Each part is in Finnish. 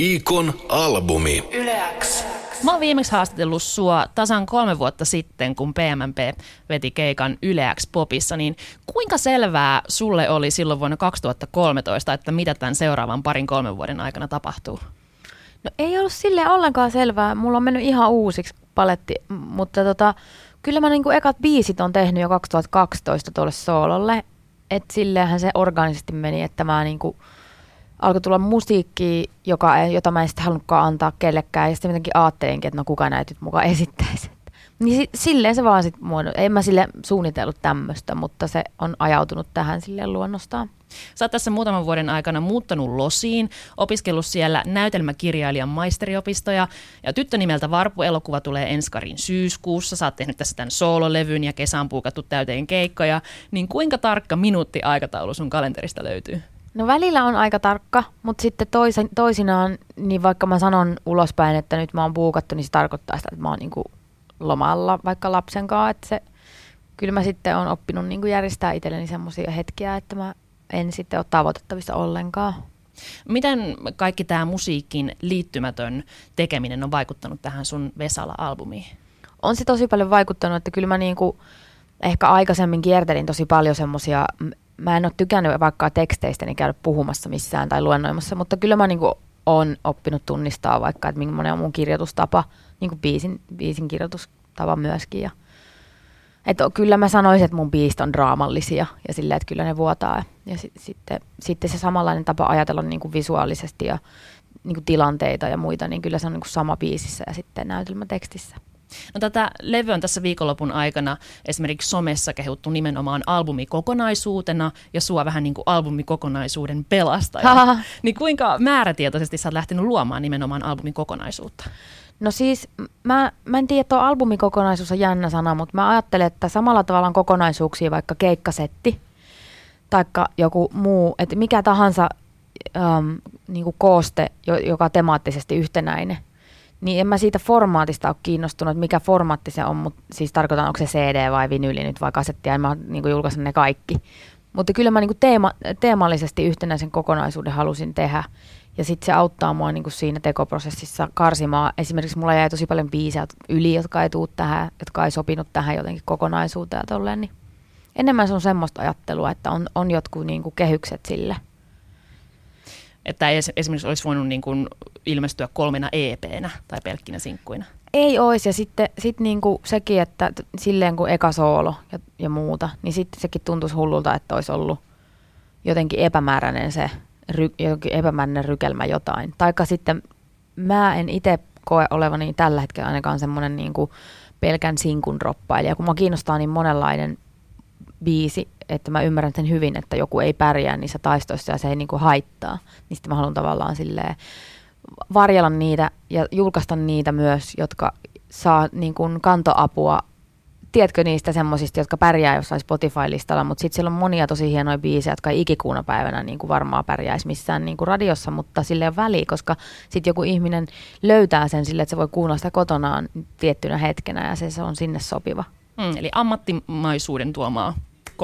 Viikon albumi. Yle X. Mä oon viimeksi haastatellut sua tasan 3 vuotta sitten, kun PMMP veti keikan Yle X Popissa, niin kuinka selvää sulle oli silloin vuonna 2013, että mitä tämän seuraavan 2-3 vuoden aikana tapahtuu? No ei ollut silleen ollenkaan selvää. Mulla on mennyt ihan uusiksi paletti, mutta kyllä mä niinku ekat biisit on tehnyt jo 2012 tuolle soololle. Että silleenhän se organisesti meni, että mä niinku alkoi tulla musiikkia, jota mä en sitten halunnutkaan antaa kellekään. Ja sitten jotenkin ajattelinkin, että no kuka näitä nyt mukaan esittäisi. Niin silleen se vaan sitten muodostui. En mä sille suunnitellut tämmöistä, mutta se on ajautunut tähän silleen luonnostaan. Sä oot tässä muutaman vuoden aikana muuttanut Losiin, opiskellut siellä näytelmäkirjailijan maisteriopistoja ja tyttö nimeltä Varpu-elokuva tulee enskarin syyskuussa. Sä oot tehnyt tässä tämän soololevyn ja kesän puukattu täyteen keikkoja. Niin kuinka tarkka minuuttiaikataulu sun kalenterista löytyy? No välillä on aika tarkka, mutta sitten toisinaan, niin vaikka mä sanon ulospäin, että nyt mä oon puukattu, niin se tarkoittaa sitä, että mä oon niinku lomalla vaikka lapsen kanssa. Että kyllä mä sitten oon oppinut niinku järjestää itselleni semmoisia hetkiä, että mä en sitten ole tavoitettavissa ollenkaan. Miten kaikki tämä musiikin liittymätön tekeminen on vaikuttanut tähän sun Vesala-albumiin? On se tosi paljon vaikuttanut, että kyllä mä niinku ehkä aikaisemmin kiertelin tosi paljon semmoisia. Mä en ole tykännyt vaikka teksteistäni käydä puhumassa missään tai luennoimassa, mutta kyllä mä niinku oon oppinut tunnistaa vaikka, että millainen on mun kirjoitustapa, niinku biisin kirjoitustapa myöskin. Että kyllä mä sanoisin, että mun biisit on draamallisia ja silleen, että kyllä ne vuotaa. Ja sitten se samanlainen tapa ajatella niinku visuaalisesti ja niinku tilanteita ja muita, niin kyllä se on niinku sama biisissä ja sitten näytelmätekstissä. No, tätä levyä on tässä viikonlopun aikana esimerkiksi somessa kehuttu nimenomaan albumikokonaisuutena ja sua vähän niin kuin albumikokonaisuuden pelastaja. Niin kuinka määrätietoisesti sä oot lähtenyt luomaan nimenomaan albumikokonaisuutta? No siis mä en tiedä, että tuo albumikokonaisuus on jännä sana, mutta mä ajattelen, että samalla tavalla on kokonaisuuksia vaikka keikkasetti tai joku muu, että mikä tahansa niin kuin kooste, joka on temaattisesti yhtenäinen. Niin en mä siitä formaatista ole kiinnostunut, että mikä formaatti se on, mutta siis tarkoitan, onko se CD vai vinyli nyt vai kasetti, ja en mä niin kuin julkaisen ne kaikki. Mutta kyllä mä niin kuin teemallisesti yhtenäisen kokonaisuuden halusin tehdä, ja sitten se auttaa mua niin kuin siinä tekoprosessissa karsimaan. Esimerkiksi mulla jäi tosi paljon biisejä yli, jotka ei tuu tähän, jotka ei sopinut tähän jotenkin kokonaisuuteen ja tolleen. Niin enemmän se on semmoista ajattelua, että on jotkut niin kuin kehykset sille. Että ei esimerkiksi olisi voinut niin kuin ilmestyä 3 EP:nä tai pelkkinä sinkkuina? Ei olisi, ja sitten niinku sekin, että silleen kuin eka soolo ja muuta, niin sitten sekin tuntuisi hullulta, että olisi ollut jotenkin epämääräinen jotenkin epämääräinen rykelmä jotain. Taikka sitten mä en itse koe olevani tällä hetkellä ainakaan semmoinen niinku pelkän sinkun droppailija, kun mua kiinnostaa niin monenlainen biisi, että mä ymmärrän sen hyvin, että joku ei pärjää niissä taistoissa ja se ei niinku haittaa. Niin sitten mä haluan tavallaan silleen varjella niitä ja julkaista niitä myös, jotka saa niinku kantoapua. Tiedätkö niistä semmosista, jotka pärjää jossain Spotify-listalla, mutta sitten siellä on monia tosi hienoja biisejä, jotka ei ikikuuna päivänä niinku varmaan pärjäisi missään niinku radiossa, mutta sille ei ole väliä, koska sitten joku ihminen löytää sen sille, että se voi kuunnella sitä kotonaan tiettynä hetkenä ja se on sinne sopiva. Eli ammattimaisuuden tuomaa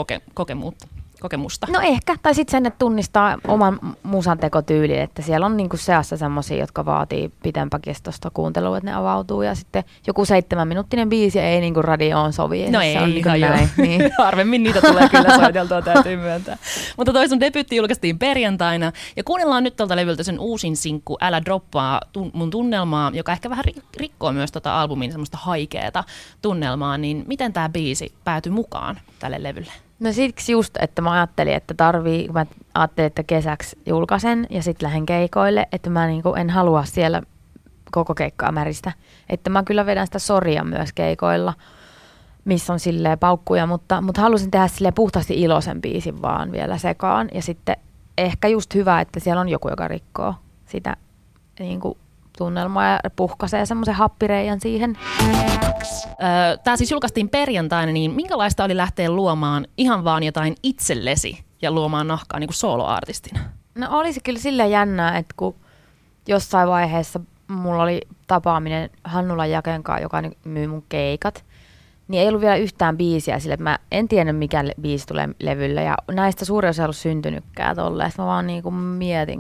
kokemusta. No ehkä, tai sitten sen, että tunnistaa oman musantekotyyliin, että siellä on niinku seassa semmoisia, jotka vaatii pitempäkestoista kuuntelua, että ne avautuu, ja sitten joku 7-minuuttinen biisi ei niinku radioon sovi. No ei, niinku näin. Niin. Harvemmin niitä tulee kyllä soiteltua, täytyy myöntää. Mutta toi sun debyytti julkaistiin perjantaina, ja kuunnellaan nyt tuolta levyltä sen uusin sinkku Älä droppaa mun tunnelmaa, joka ehkä vähän rikkoo myös tota albumin semmoista haikeeta tunnelmaa, niin miten tää biisi päätyi mukaan tälle levylle? No siksi just, että mä ajattelin, että mä ajattelin, että kesäksi julkaisen ja sitten lähden keikoille, että mä niinku en halua siellä koko keikkaa märistä. Että mä kyllä vedän sitä soria myös keikoilla, missä on silleen paukkuja, mutta halusin tehdä silleen puhtaasti iloisen biisin vaan vielä sekaan. Ja sitten ehkä just hyvä, että siellä on joku, joka rikkoo sitä niinku tunnelmaa ja puhkaisee semmoisen happireijan siihen. Tämä siis julkaistiin perjantaina, niin minkälaista oli lähteä luomaan ihan vaan jotain itsellesi ja luomaan nahkaa niin kuin soloartistina? No olisi kyllä silleen jännää, että kun jossain vaiheessa mulla oli tapaaminen Hannulan Jaken kanssa, joka myy mun keikat, niin ei ollut vielä yhtään biisiä sille, että mä en tiedä mikä biisi tulee levylle ja näistä suurin osa ei ollut syntynytkään tolleen. Mä vaan niin kuin mietin, kun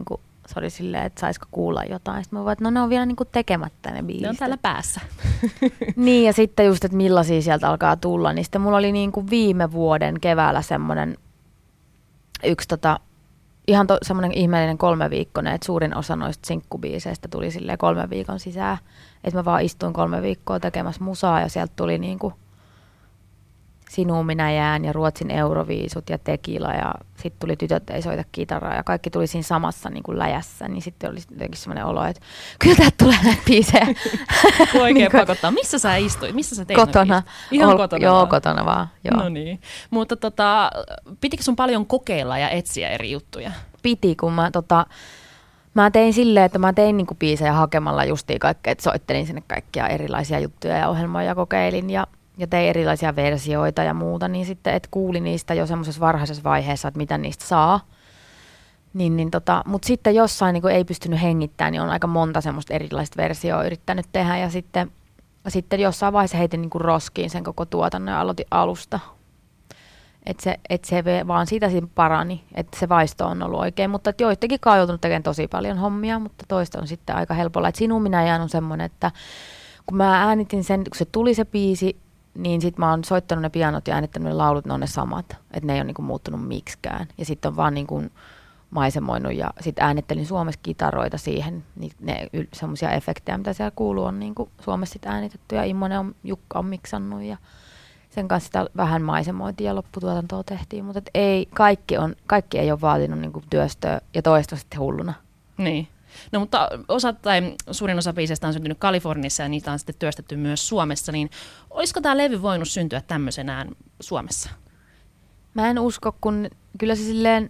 se oli silleen, että saisiko kuulla jotain. Sitten mä voin, että no ne on vielä niinku tekemättä ne biisit. Ne on täällä päässä. Niin, ja sitten just, että millaisia sieltä alkaa tulla. Niin sitten mulla oli niinku viime vuoden keväällä semmoinen yksi ihan semmoinen ihmeellinen 3-viikkoinen, että suurin osa noista sinkkubiiseistä tuli silleen 3 viikon sisään. Että mä vaan istuin 3 viikkoa tekemässä musaa ja sieltä tuli niinku Sinuun minä jään ja Ruotsin Euroviisut ja Tekila ja sitten tuli Tytöt ei soita kitaraa ja kaikki tuli siinä samassa niin kuin läjässä, niin sitten oli jotenkin semmoinen olo, että kyllä täältä tulee näitä biisejä. Oikein niin pakottaa. Missä sä istuit? Missä sä teit? Kotona. Ihan kotona Joo, vaan. kotona vaan. Joo. No niin. Mutta pitikö sun paljon kokeilla ja etsiä eri juttuja? Piti, kun mä tein silleen, että mä tein niinku biisejä hakemalla justiin kaikkea, että soittelin sinne kaikkia erilaisia juttuja ja ohjelmoja kokeilin ja tein erilaisia versioita ja muuta, niin sitten et kuuli niistä jo semmoisessa varhaisessa vaiheessa, että mitä niistä saa. Mutta sitten jossain niin ei pystynyt hengittämään, niin on aika monta semmoista erilaista versioa yrittänyt tehdä ja sitten jossain vaiheessa heitin niin roskiin sen koko tuotannon ja aloitin alusta. Että se vaan siitä siinä parani, että se vaisto on ollut oikein, mutta joistakin on joutunut tekemään tosi paljon hommia, mutta toista on sitten aika helpolla. Että Sinuun minä jään on semmoinen, että kun mä äänitin sen, kun se tuli se biisi, niin sitten mä oon soittanut ne pianot ja äänittänyt ne laulut, ne on ne samat, että ne ei ole niinku muuttunut miksikään. Ja sitten on vaan niinku maisemoinut ja sitten äänittelin Suomessa kitaroita siihen, niin ne semmoisia efektejä, mitä siellä kuuluu, on niinku Suomessa sit äänitetty ja Jukka on miksannut ja sen kanssa sitä vähän maisemoitiin ja lopputuotantoa tehtiin, mutta ei, kaikki ei ole vaatinut niinku työstöä ja toista sitten hulluna. Niin. No mutta suurin osa biiseistä on syntynyt Kaliforniassa ja niitä on sitten työstetty myös Suomessa, niin olisiko tämä levy voinut syntyä tämmöisenään Suomessa? Mä en usko, kun kyllä se silleen,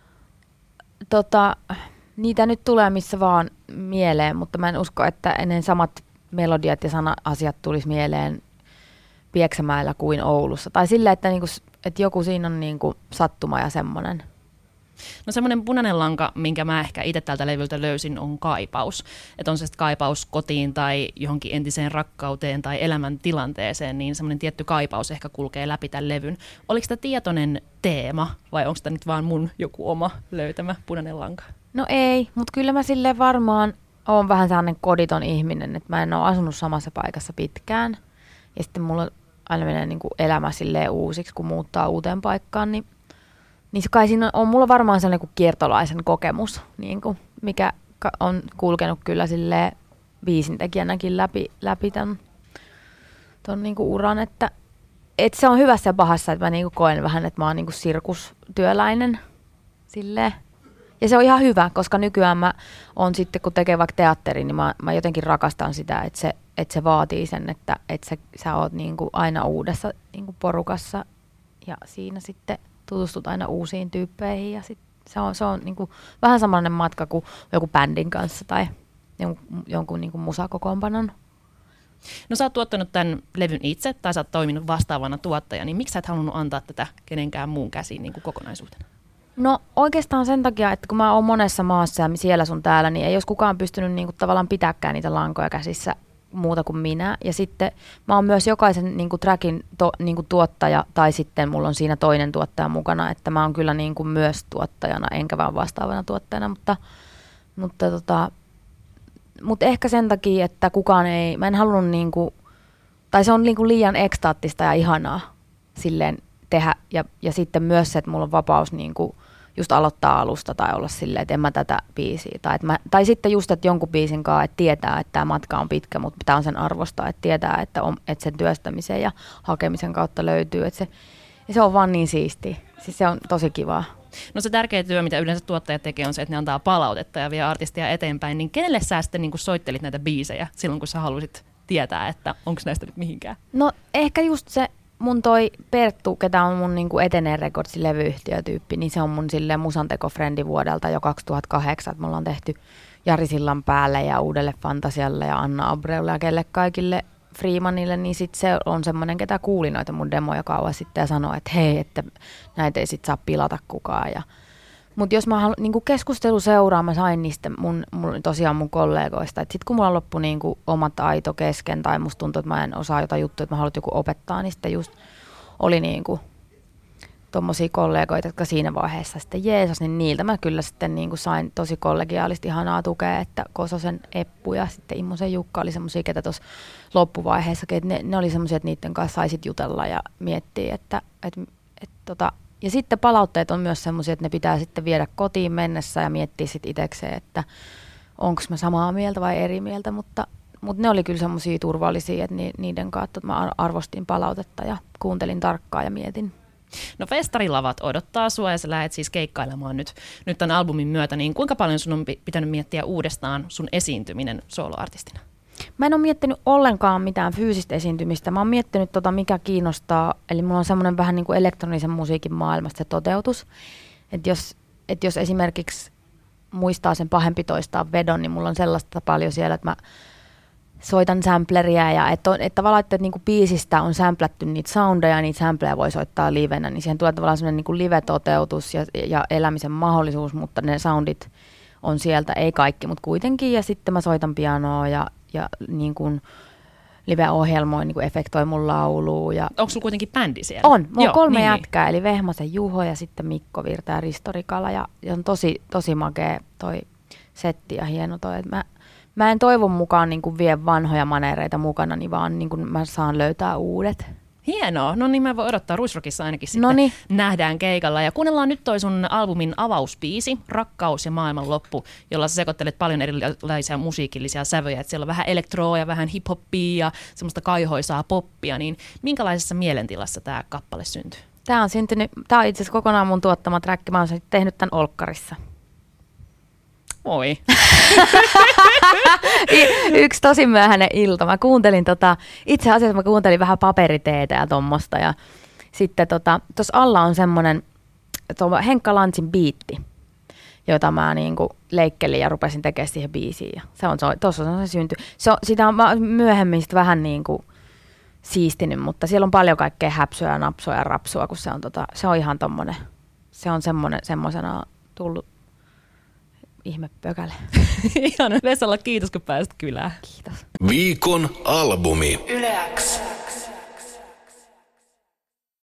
niitä nyt tulee missä vaan mieleen, mutta mä en usko, että ennen samat melodiat ja sana-asiat tulisi mieleen Pieksämäellä kuin Oulussa. Tai silleen, että joku siinä on niinku sattuma ja semmoinen. No semmoinen punainen lanka, minkä mä ehkä itse tältä levyltä löysin, on kaipaus. Että on se kaipaus kotiin tai johonkin entiseen rakkauteen tai elämäntilanteeseen, niin semmoinen tietty kaipaus ehkä kulkee läpi tämän levyn. Oliko tämä tietoinen teema vai onko tämä nyt vaan mun joku oma löytämä punainen lanka? No ei, mutta kyllä mä silleen varmaan oon vähän sellainen koditon ihminen, että mä en ole asunut samassa paikassa pitkään. Ja sitten mulla aina menee niin kuin elämä silleen uusiksi, kun muuttaa uuteen paikkaan, niin kai siinä on mulla varmaan sellainen kuin kiertolaisen kokemus, niin kuin, mikä on kulkenut kyllä silleen biisintekijänäkin läpi ton niin kuin uran, että se on hyvässä ja pahassa, että mä niin kuin koen vähän, että mä oon niin kuin sirkustyöläinen silleen. Ja se on ihan hyvä, koska nykyään mä oon sitten, kun tekee vaikka teatteri, niin mä jotenkin rakastan sitä, että se vaatii sen, että sä oot niin kuin aina uudessa niin kuin porukassa ja siinä sitten tutustut aina uusiin tyyppeihin ja sit se on niin kuin vähän samanlainen matka kuin joku bändin kanssa tai jonkun niin kuin musakokoonpanon. No sä oot tuottanut tämän levyn itse tai sä oot toiminut vastaavana tuottajana, niin miksi sä et halunnut antaa tätä kenenkään muun käsiin niin kuin kokonaisuutena? No oikeastaan sen takia, että kun mä oon monessa maassa ja siellä sun täällä, niin ei olisi kukaan pystynyt niin kuin tavallaan pitääkään niitä lankoja käsissä muuta kuin minä. Ja sitten mä oon myös jokaisen niin kuin trackin niin kuin tuottaja tai sitten mulla on siinä toinen tuottaja mukana, että mä oon kyllä niin kuin myös tuottajana, enkä vaan vastaavana tuottajana, mutta ehkä sen takia, että kukaan ei, mä en halunnut niin kuin, tai se on niin kuin liian ekstaattista ja ihanaa silleen tehdä ja sitten myös se, että mulla on vapaus niin kuin just aloittaa alusta tai olla silleen, että en mä tätä biisiä. Tai sitten just, että jonkun biisin kanssa, että tietää, että tämä matka on pitkä, mutta pitää on sen arvostaa, että tietää, että sen työstämisen ja hakemisen kautta löytyy. Että se on vaan niin siistiä. Siis se on tosi kivaa. No se tärkeä työ, mitä yleensä tuottajat tekee, on se, että ne antaa palautetta ja vie artistia eteenpäin. Niin kenelle sä sitten niin kun soittelit näitä biisejä silloin, kun sä halusit tietää, että onko näistä nyt mihinkään? No ehkä just se mun toi Perttu, ketä on mun niinku Etenee Recordsin levyyhtiötyyppi, niin se on mun silleen musantekofrendi vuodelta jo 2008. Me ollaan tehty Jari Sillan päälle ja Uudelle Fantasialle ja Anna Abreulle ja kelle kaikille Freemanille, niin sit se on semmoinen, ketä kuuli noita mun demoja kauan sitten ja sanoi, että hei, että näitä ei sit saa pilata kukaan. Mutta jos mä niinku keskustelu seuraa, mä sain niistä tosiaan mun kollegoista, että sit kun mulla loppui niinku oma taito kesken tai musta tuntui, että mä en osaa jotain juttuja, että mä haluan joku opettaa, niin sitten just oli niinku tommosia kollegoita, jotka siinä vaiheessa sitten jeesas, niin niiltä mä kyllä sitten niin kuin sain tosi kollegiaalisesti ihanaa tukea, että Kososen Eppu ja sitten Immosen Jukka oli semmosia, ketä tuossa loppuvaiheessakin, että ne oli semmosia, että niiden kanssa saisit jutella ja miettiä, ja sitten palautteet on myös semmoisia, että ne pitää sitten viedä kotiin mennessä ja miettiä sitten itsekseen, että onko mä samaa mieltä vai eri mieltä, mutta ne oli kyllä semmoisia turvallisia, että niiden kautta mä arvostin palautetta ja kuuntelin tarkkaan ja mietin. No festarilavat odottaa sua ja sä lähdet siis keikkailemaan nyt tämän albumin myötä, niin kuinka paljon sun on pitänyt miettiä uudestaan sun esiintyminen soloartistina? Mä en ole miettinyt ollenkaan mitään fyysistä esiintymistä. Mä oon miettinyt mikä kiinnostaa, eli mulla on semmoinen vähän niin kuin elektronisen musiikin maailmasta se toteutus, että jos esimerkiksi muistaa sen pahempi toistaa vedon, niin mulla on sellaista paljon siellä, että mä soitan sampleria ja että tavallaan, että niinku biisistä on samplattu niitä soundeja ja niitä sampleja voi soittaa livenä, niin siihen tulee tavallaan semmoinen niinku live-toteutus ja elämisen mahdollisuus, mutta ne soundit on sieltä, ei kaikki, mutta kuitenkin. Ja sitten mä soitan pianoa ja niin kuin live-ohjelmoin, niin kuin efektoin mun lauluun. Onko sulla kuitenkin bändi siellä? On. Mulla on 3 jätkää, eli Vehmasen Juho ja sitten Mikko Virta ja Risto Rikala. Ja on tosi makea toi setti ja hieno toi, että mä en toivon mukaan niin kuin vie vanhoja manereita mukanani, vaan niin kuin mä saan löytää uudet. Hienoa. No niin, mä voin odottaa. Ruisrockissa ainakin sitten nähdään keikalla. Ja kuunnellaan nyt toi sun albumin avauspiisi, Rakkaus ja maailmanloppu, jolla sä sekoittelet paljon erilaisia musiikillisia sävöjä. Että siellä on vähän elektroa ja vähän hip-hoppia ja semmoista kaihoisaa poppia. Niin minkälaisessa mielentilassa tämä kappale syntyy? Tämä on itse asiassa kokonaan mun tuottama träkki. Mä oon tehnyt tämän olkkarissa. Oi. Yksi tosi myöhäinen ilta. Mä kuuntelin itse asiassa vähän paperiteetä ja tommosta. Ja sitten tuossa alla on semmonen Henkka Lantsin biitti, jota mä niinku leikkelin ja rupesin tekemään siihen biisiin. Ja tuossa on se synty. Sitä on myöhemmin sit vähän niinku siistinyt, mutta siellä on paljon kaikkea häpsyä, napsua ja rapsua, kun se on ihan tommonen. Se on semmosena tullut ihmepökäle. Ihan Vesalla, kiitos kun pääsit kylään. Kiitos. Viikon albumi. Yle X.